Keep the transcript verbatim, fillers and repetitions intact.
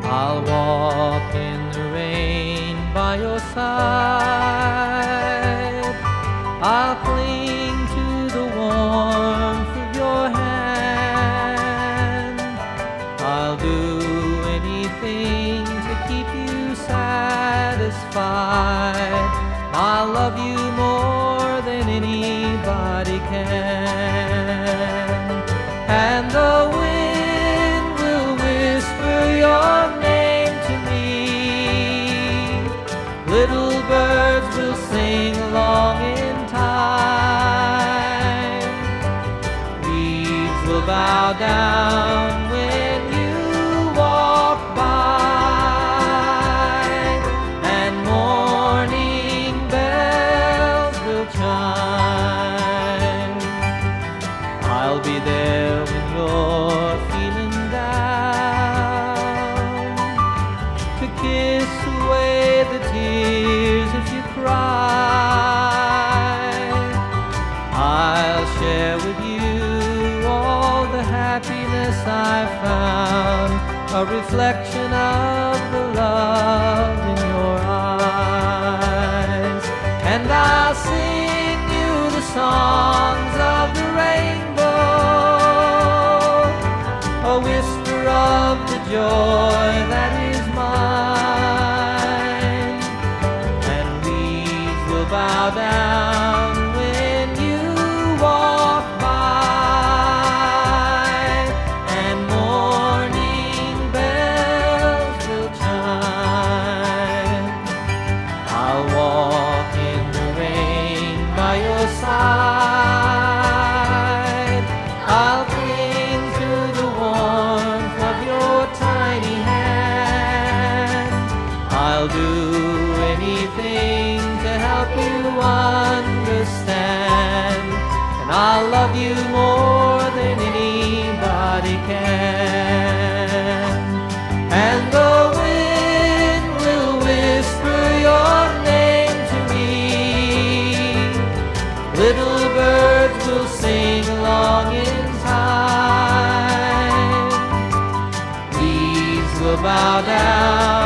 I'll walk in the rain by your side. I'll cling to the warmth of your hand. I'll do anything to keep you satisfied. I'll love you more than anybody can. And the wind will whisper your name to me. Little birds will sing along in time. Leaves will bow down when you walk by, and morning bells will chime. I'll be there when you're feeling down, to kiss away the tears if you cry. I'll share with you all the happiness I've found, a reflection of the love in your eyes. And I'll sing you the songs of the rainbow, a whisper of the joy that is mine. And leaves will bow down when you walk by, and morning bells will chime. I'll walk in the rain by your side. I'll cling to the warmth of your tiny hand. I'll do anything to help you understand, and I'll love you more than anybody can. And the wind will whisper your name to me. Little birds will sing along in time. Leaves will bow down